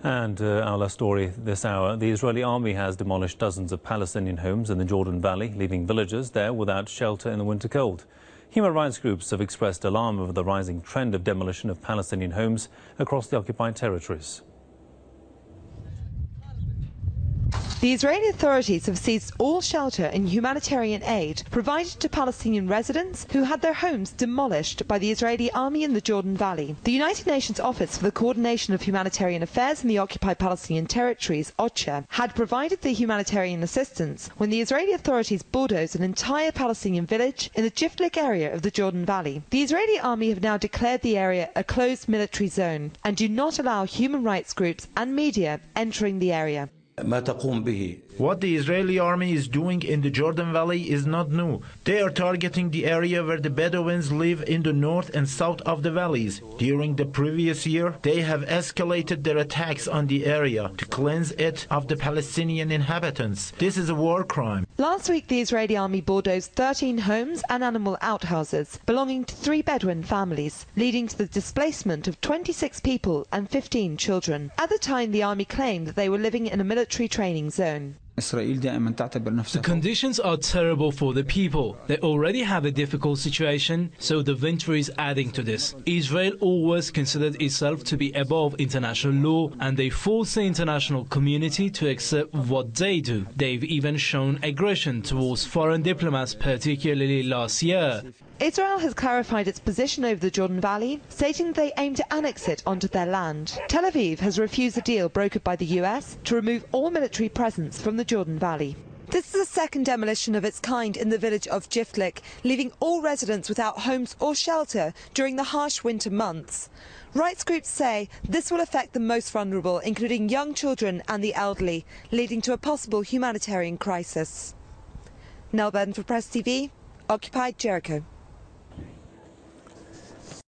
And our last story this hour, the Israeli army has demolished dozens of Palestinian homes in the Jordan Valley, leaving villagers there without shelter in the winter cold. Human rights groups have expressed alarm over the rising trend of demolition of Palestinian homes across the occupied territories. The Israeli authorities have seized all shelter and humanitarian aid provided to Palestinian residents who had their homes demolished by the Israeli army in the Jordan Valley. The United Nations Office for the Coordination of Humanitarian Affairs in the Occupied Palestinian Territories, OCHA, had provided the humanitarian assistance when the Israeli authorities bulldozed an entire Palestinian village in the Jiflik area of the Jordan Valley. The Israeli army have now declared the area a closed military zone and do not allow human rights groups and media entering the area. What the Israeli army is doing in the Jordan Valley is not new. They are targeting the area where the Bedouins live in the north and south of the valleys. During the previous year, they have escalated their attacks on the area to cleanse it of the Palestinian inhabitants. This is a war crime. Last week, the Israeli army bulldozed 13 homes and animal outhouses belonging to 3 Bedouin families, leading to the displacement of 26 people and 15 children. At the time, the army claimed that they were living in a military training zone. The conditions are terrible for the people. They already have a difficult situation, so the winter is adding to this. Israel always considered itself to be above international law, and they force the international community to accept what they do. They've even shown aggression towards foreign diplomats, particularly last year. Israel has clarified its position over the Jordan Valley, stating that they aim to annex it onto their land. Tel Aviv has refused a deal brokered by the US to remove all military presence from the Jordan Valley. This is the second demolition of its kind in the village of Jiflik, leaving all residents without homes or shelter during the harsh winter months. Rights groups say this will affect the most vulnerable, including young children and the elderly, leading to a possible humanitarian crisis. Nell Burton for Press TV, Occupied Jericho.